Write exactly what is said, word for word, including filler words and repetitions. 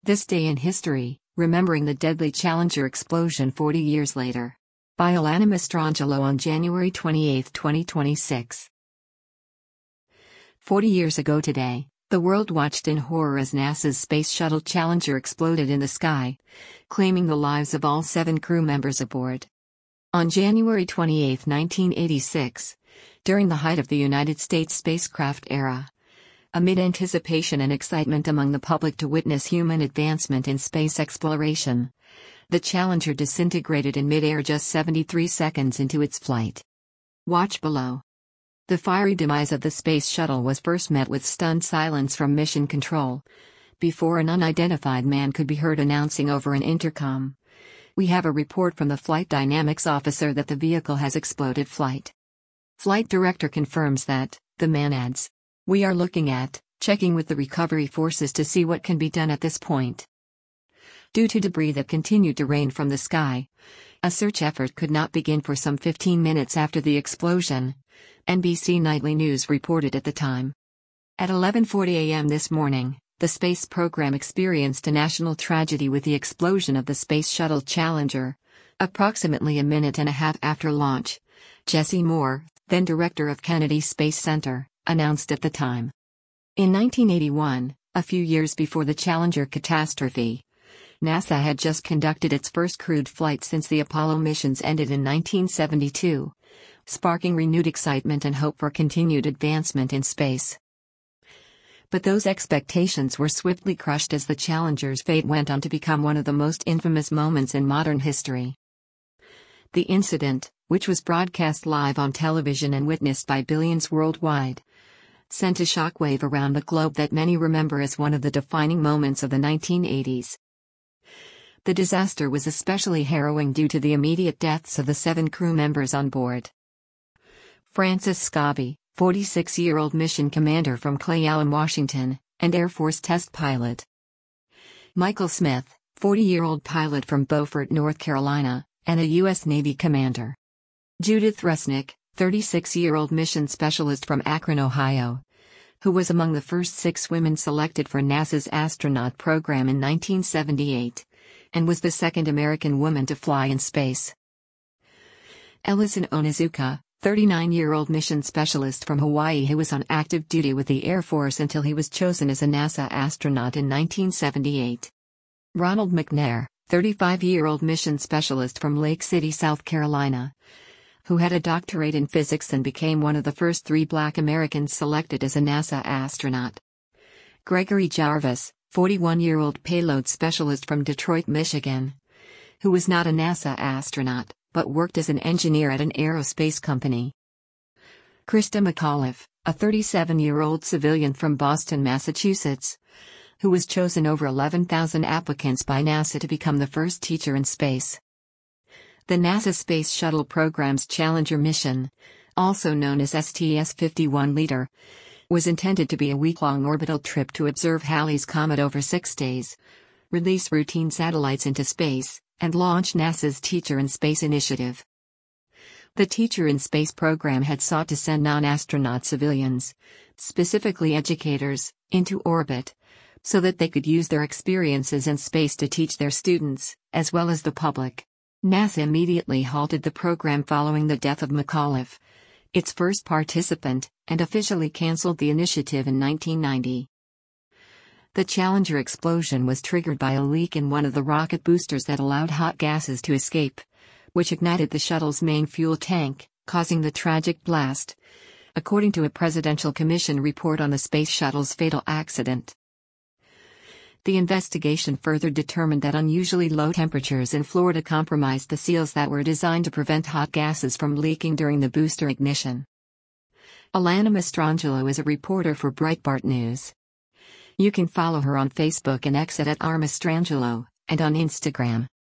This Day in History, Remembering the Deadly Challenger Explosion forty years later. By Alana Mastrangelo on January twenty-eighth, twenty twenty-six. Forty years ago today, the world watched in horror as NASA's Space Shuttle Challenger exploded in the sky, claiming the lives of all seven crew members aboard. On January twenty-eighth, nineteen eighty-six, during the height of the United States spacecraft era, amid anticipation and excitement among the public to witness human advancement in space exploration, the Challenger disintegrated in mid-air just seventy-three seconds into its flight. Watch below. The fiery demise of the space shuttle was first met with stunned silence from Mission Control, before an unidentified man could be heard announcing over an intercom, "We have a report from the flight dynamics officer that the vehicle has exploded." Flight Flight director confirms that, the man adds, "We are looking at, checking with the recovery forces to see what can be done at this point." Due to debris that continued to rain from the sky, a search effort could not begin for some fifteen minutes after the explosion, N B C Nightly News reported at the time. At eleven forty a m this morning, the space program experienced a national tragedy with the explosion of the Space Shuttle Challenger, approximately a minute and a half after launch, Jesse Moore, then director of Kennedy Space Center, announced at the time. In nineteen eighty-one, a few years before the Challenger catastrophe, NASA had just conducted its first crewed flight since the Apollo missions ended in nineteen seventy-two, sparking renewed excitement and hope for continued advancement in space. But those expectations were swiftly crushed as the Challenger's fate went on to become one of the most infamous moments in modern history. The incident, which was broadcast live on television and witnessed by billions worldwide, sent a shockwave around the globe that many remember as one of the defining moments of the nineteen eighties. The disaster was especially harrowing due to the immediate deaths of the seven crew members on board. Francis Scobie, forty-six-year-old mission commander from Clay Allen, Washington, and Air Force test pilot. Michael Smith, forty-year-old pilot from Beaufort, North Carolina, and a U S Navy commander. Judith Resnick, thirty-six-year-old mission specialist from Akron, Ohio, who was among the first six women selected for NASA's astronaut program in nineteen seventy-eight, and was the second American woman to fly in space. Ellison Onizuka, thirty-nine-year-old mission specialist from Hawaii who was on active duty with the Air Force until he was chosen as a NASA astronaut in nineteen seventy-eight. Ronald McNair, thirty-five-year-old mission specialist from Lake City, South Carolina, who had a doctorate in physics and became one of the first three Black Americans selected as a NASA astronaut. Gregory Jarvis, forty-one-year-old payload specialist from Detroit, Michigan, who was not a NASA astronaut, but worked as an engineer at an aerospace company. Krista McAuliffe, a thirty-seven-year-old civilian from Boston, Massachusetts, who was chosen over eleven thousand applicants by NASA to become the first teacher in space. The NASA Space Shuttle program's Challenger mission, also known as S T S fifty-one Leader, was intended to be a week-long orbital trip to observe Halley's Comet over six days, release routine satellites into space, and launch NASA's Teacher in Space initiative. The Teacher in Space program had sought to send non-astronaut civilians, specifically educators, into orbit, so that they could use their experiences in space to teach their students, as well as the public. NASA immediately halted the program following the death of McAuliffe, its first participant, and officially canceled the initiative in nineteen ninety. The Challenger explosion was triggered by a leak in one of the rocket boosters that allowed hot gases to escape, which ignited the shuttle's main fuel tank, causing the tragic blast, according to a Presidential Commission report on the Space Shuttle's fatal accident. The investigation further determined that unusually low temperatures in Florida compromised the seals that were designed to prevent hot gases from leaking during the booster ignition. Alana Mastrangelo is a reporter for Breitbart News. You can follow her on Facebook and X at, at r mastrangelo, and on Instagram.